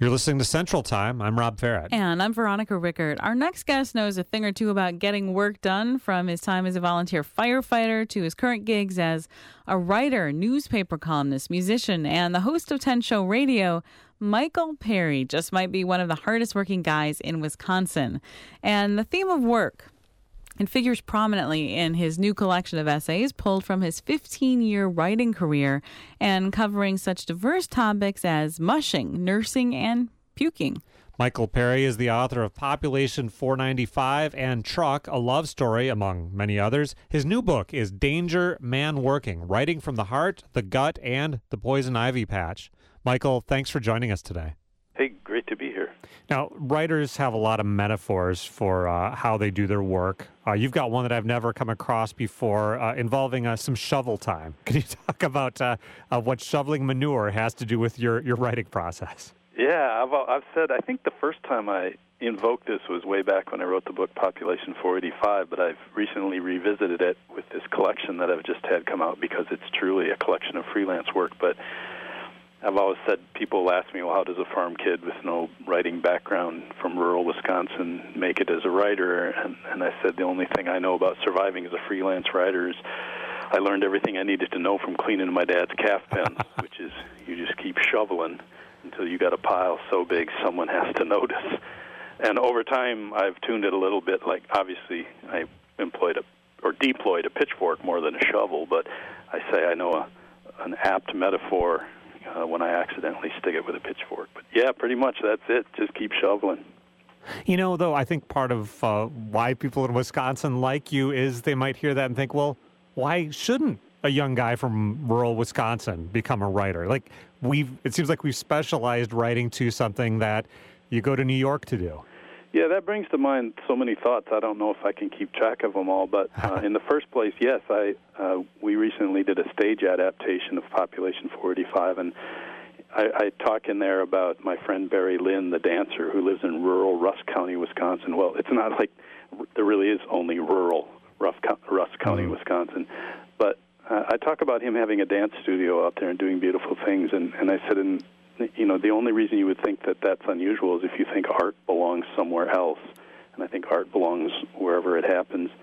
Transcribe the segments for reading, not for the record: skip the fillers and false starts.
You're listening to Central Time. I'm Rob Farrett. And I'm Veronica Rickert. Our next guest knows a thing or two about getting work done, from his time as a volunteer firefighter to his current gigs as a writer, newspaper columnist, musician, and the host of 10 Show Radio. Michael Perry just might be one of the hardest working guys in Wisconsin. And the theme of work, it figures prominently in his new collection of essays pulled from his 15-year writing career and covering such diverse topics as mushing, nursing, and puking. Michael Perry is the author of Population 495 and Truck, a Love Story, among many others. His new book is Danger, Man Working, Writing from the Heart, the Gut, and the Poison Ivy Patch. Michael, thanks for joining us today. Hey, great to be here. Now, writers have a lot of metaphors for how they do their work. You've got one that I've never come across before involving some shovel time. Can you talk about what shoveling manure has to do with your writing process? Yeah, I've said, I think the first time I invoked this was way back when I wrote the book Population 485, but I've recently revisited it with this collection that I've just had come out because it's truly a collection of freelance work. But I've always said, people ask me, well, how does a farm kid with no writing background from rural Wisconsin make it as a writer? And I said, the only thing I know about surviving as a freelance writer is I learned everything I needed to know from cleaning my dad's calf pens, which is you just keep shoveling until you got a pile so big someone has to notice. And over time, I've tuned it a little bit. Like, obviously, I deployed a pitchfork more than a shovel, but I say I know an apt metaphor when I accidentally stick it with a pitchfork. But yeah, pretty much that's it. Just keep shoveling. You know, though, I think part of why people in Wisconsin like you is they might hear that and think, well, why shouldn't a young guy from rural Wisconsin become a writer? Like, it seems like we've specialized writing to something that you go to New York to do. Yeah, that brings to mind so many thoughts. I don't know if I can keep track of them all, but in the first place, yes, we recently did a stage adaptation of Population 485, and I talk in there about my friend Barry Lynn, the dancer, who lives in rural Rusk County, Wisconsin. Well, it's not like there really is only rural Rusk County, Wisconsin, but I talk about him having a dance studio out there and doing beautiful things, and I said, the only reason you would think that that's unusual is if you think art belongs somewhere else, and I think art belongs wherever it happens.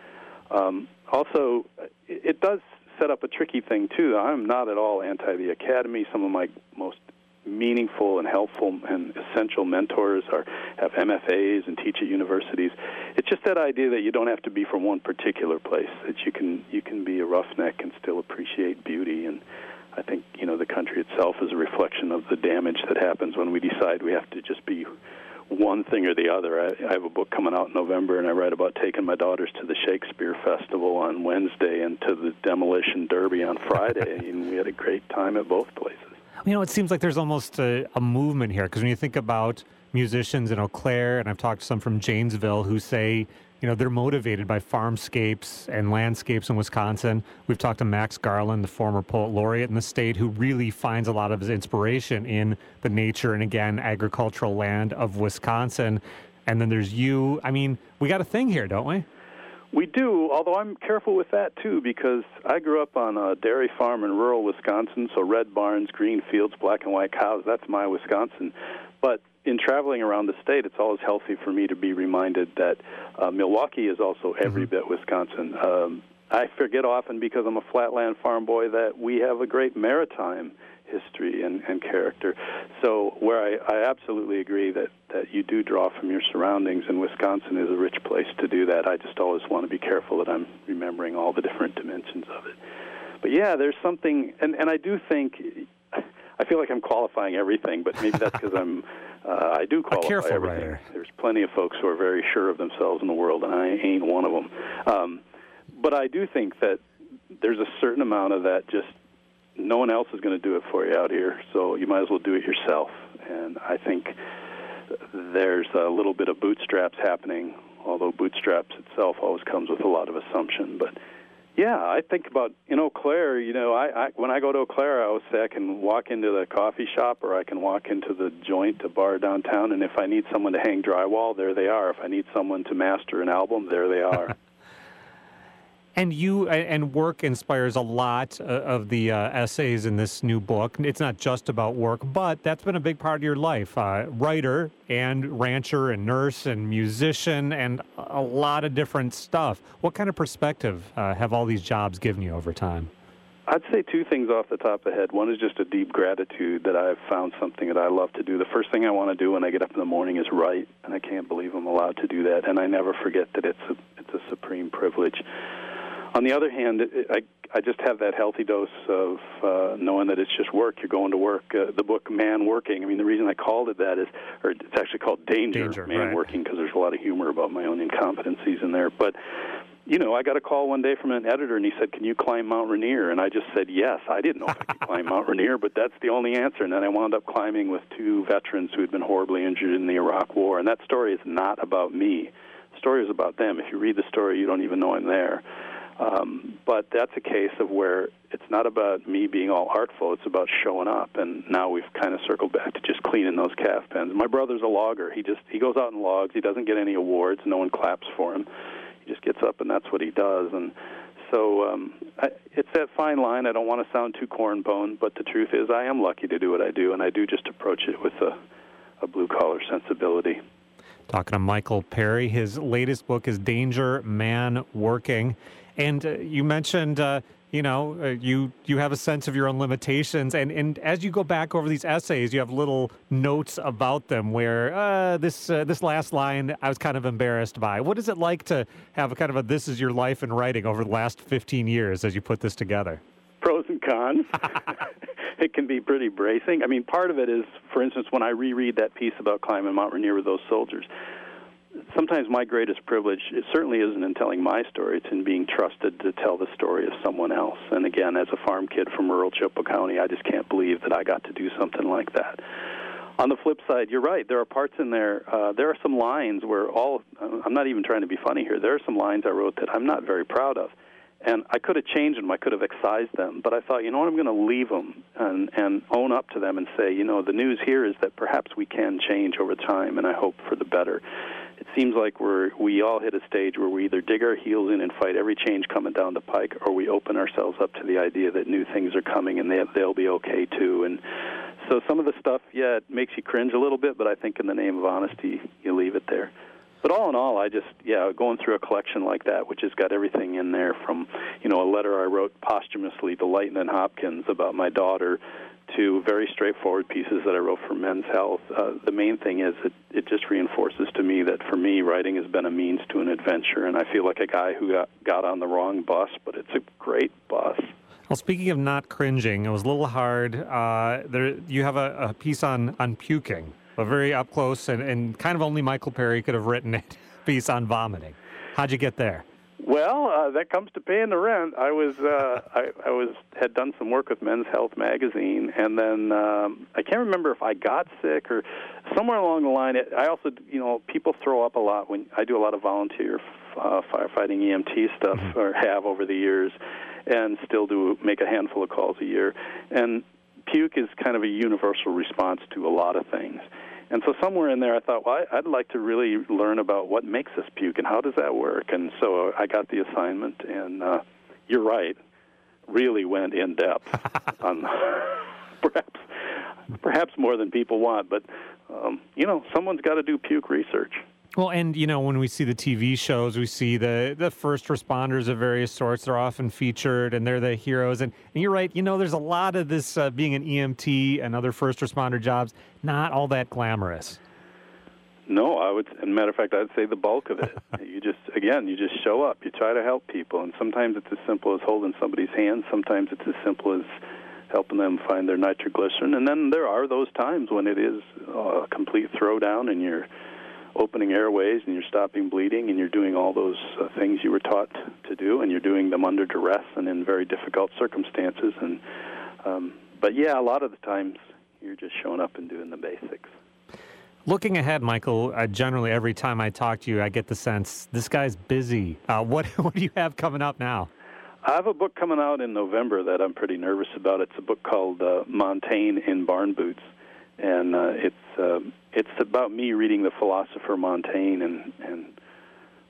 Also, it does set up a tricky thing, too. I'm not at all anti the academy. Some of my most meaningful and helpful and essential mentors have MFAs and teach at universities. It's just that idea that you don't have to be from one particular place, that you can be a roughneck and still appreciate beauty. And I think, the country itself is a reflection of the damage that happens when we decide we have to just be one thing or the other. I have a book coming out in November, and I write about taking my daughters to the Shakespeare Festival on Wednesday and to the Demolition Derby on Friday, and we had a great time at both places. It seems like there's almost a movement here, because when you think about musicians in Eau Claire, and I've talked to some from Janesville who say, they're motivated by farmscapes and landscapes in Wisconsin. We've talked to Max Garland, the former poet laureate in the state, who really finds a lot of his inspiration in the nature and, again, agricultural land of Wisconsin. And then there's you. We got a thing here, don't we? We do, although I'm careful with that, too, because I grew up on a dairy farm in rural Wisconsin, so red barns, green fields, black and white cows, that's my Wisconsin. But in traveling around the state, it's always healthy for me to be reminded that Milwaukee is also every bit Wisconsin. I forget often, because I'm a flatland farm boy, that we have a great maritime history and character. So where I absolutely agree that you do draw from your surroundings, and Wisconsin is a rich place to do that. I just always want to be careful that I'm remembering all the different dimensions of it. But yeah, there's something, and I do think, I feel like I'm qualifying everything, but maybe that's because I do qualify a careful everything. Writer. There's plenty of folks who are very sure of themselves in the world, and I ain't one of them. But I do think that there's a certain amount of that just no one else is going to do it for you out here, so you might as well do it yourself. And I think there's a little bit of bootstraps happening, although bootstraps itself always comes with a lot of assumption. But yeah, I think about in Eau Claire, when I go to Eau Claire, I always say I can walk into the coffee shop or I can walk into the joint, a bar downtown, and if I need someone to hang drywall, there they are. If I need someone to master an album, there they are. And you and work inspires a lot of the essays in this new book. It's not just about work, but that's been a big part of your life. Writer and rancher and nurse and musician and a lot of different stuff. What kind of perspective have all these jobs given you over time? I'd say two things off the top of the head. One is just a deep gratitude that I've found something that I love to do. The first thing I want to do when I get up in the morning is write, and I can't believe I'm allowed to do that. And I never forget that it's a supreme privilege. On the other hand, I just have that healthy dose of knowing that it's just work. You're going to work. The book Man Working, I mean, the reason I called it that is, or it's actually called Danger Man right. Working, because there's a lot of humor about my own incompetencies in there. But you know, I got a call one day from an editor, and he said, "Can you climb Mount Rainier?" And I just said yes. I didn't know if I could climb Mount Rainier, but that's the only answer. And then I wound up climbing with two veterans who had been horribly injured in the Iraq War. And that story is not about me. The story is about them. If you read the story, you don't even know I'm there. But that's a case of where it's not about me being all artful. It's about showing up. And now we've kind of circled back to just cleaning those calf pens. My brother's a logger. He goes out and logs. He doesn't get any awards. No one claps for him. Just gets up and that's what he does. And so it's that fine line. I don't want to sound too cornbone, but the truth is I am lucky to do what I do, and I do just approach it with a blue-collar sensibility. Talking to Michael Perry. His latest book is Danger Man Working. And you mentioned, you have a sense of your own limitations. And as you go back over these essays, you have little notes about them where this last line I was kind of embarrassed by. What is it like to have a kind of a this is your life in writing over the last 15 years as you put this together? Pros and cons. It can be pretty bracing. I mean, part of it is, for instance, when I reread that piece about climbing Mount Rainier with those soldiers, sometimes my greatest privilege, it certainly isn't in telling my story, it's in being trusted to tell the story of someone else. And again, as a farm kid from rural Chippewa County, I just can't believe that I got to do something like that. On the flip side, you're right, there are parts in there, there are some lines where I'm not even trying to be funny here, there are some lines I wrote that I'm not very proud of. And I could have changed them, I could have excised them, but I thought, you know what, I'm going to leave them and own up to them and say, you know, the news here is that perhaps we can change over time, and I hope for the better. It seems like we all hit a stage where we either dig our heels in and fight every change coming down the pike, or we open ourselves up to the idea that new things are coming and they'll be okay too. And so some of the stuff, it makes you cringe a little bit, but I think in the name of honesty, you leave it there. But all in all, I just, going through a collection like that, which has got everything in there from, a letter I wrote posthumously to Leighton and Hopkins about my daughter, to very straightforward pieces that I wrote for Men's Health. The main thing is it just reinforces to me that for me, writing has been a means to an adventure, and I feel like a guy who got on the wrong bus, but it's a great bus. Well, speaking of not cringing, it was a little hard. You have a piece on puking, a very up close and kind of only Michael Perry could have written it, piece on vomiting. How'd you get there? Well, that comes to paying the rent. I had done some work with Men's Health magazine, and then I can't remember if I got sick or somewhere along the line. I also, people throw up a lot when I do a lot of volunteer firefighting EMT stuff, or have over the years, and still do make a handful of calls a year. And puke is kind of a universal response to a lot of things. And so somewhere in there I thought, well, I'd like to really learn about what makes us puke and how does that work. And so I got the assignment, and you're right, really went in depth on perhaps more than people want. But, someone's got to do puke research. Well, and, when we see the TV shows, we see the first responders of various sorts. They're often featured, and they're the heroes. And you're right, there's a lot of this being an EMT and other first responder jobs, not all that glamorous. No, as a matter of fact, I'd say the bulk of it. You just show up. You try to help people. And sometimes it's as simple as holding somebody's hand. Sometimes it's as simple as helping them find their nitroglycerin. And then there are those times when it is a complete throwdown and you're opening airways and you're stopping bleeding and you're doing all those things you were taught to do, and you're doing them under duress and in very difficult circumstances. And but a lot of the times you're just showing up and doing the basics. Looking ahead, Michael, generally every time I talk to you, I get the sense this guy's busy. What do you have coming up now? I have a book coming out in November that I'm pretty nervous about. It's a book called Montaigne in Barn Boots. And it's about me reading the philosopher Montaigne and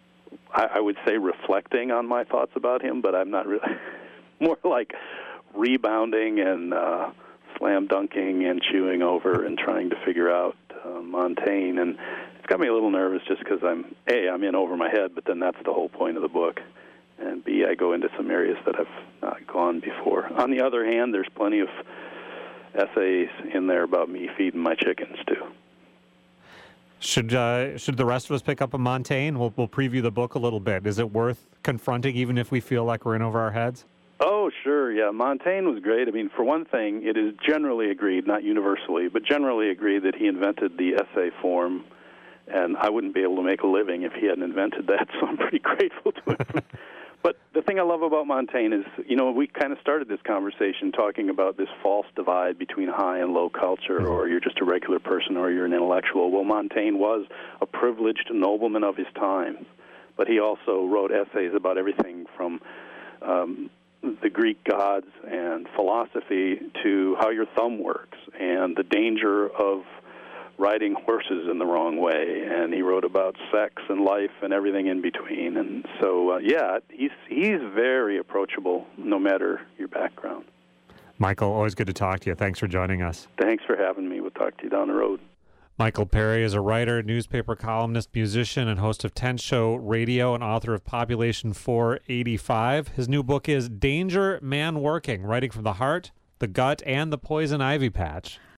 I would say reflecting on my thoughts about him, but I'm not really. More like rebounding and slam dunking and chewing over and trying to figure out Montaigne. And it's got me a little nervous just because I'm in over my head, but then that's the whole point of the book. And B, I go into some areas that I've not gone before. On the other hand, there's plenty of essays in there about me feeding my chickens, too. Should the rest of us pick up a Montaigne? We'll preview the book a little bit. Is it worth confronting even if we feel like we're in over our heads? Oh, sure, yeah. Montaigne was great. I mean, for one thing, it is generally agreed, not universally, but generally agreed that he invented the essay form, and I wouldn't be able to make a living if he hadn't invented that, so I'm pretty grateful to him. But the thing I love about Montaigne is, we kind of started this conversation talking about this false divide between high and low culture, or you're just a regular person or you're an intellectual. Well, Montaigne was a privileged nobleman of his time, but he also wrote essays about everything from the Greek gods and philosophy to how your thumb works and the danger of riding horses in the wrong way. And he wrote about sex and life and everything in between. And so, he's very approachable no matter your background. Michael, always good to talk to you. Thanks for joining us. Thanks for having me. We'll talk to you down the road. Michael Perry is a writer, newspaper columnist, musician, and host of 10 Show Radio and author of Population 485. His new book is Danger Man Working, Writing from the Heart, the Gut, and the Poison Ivy Patch.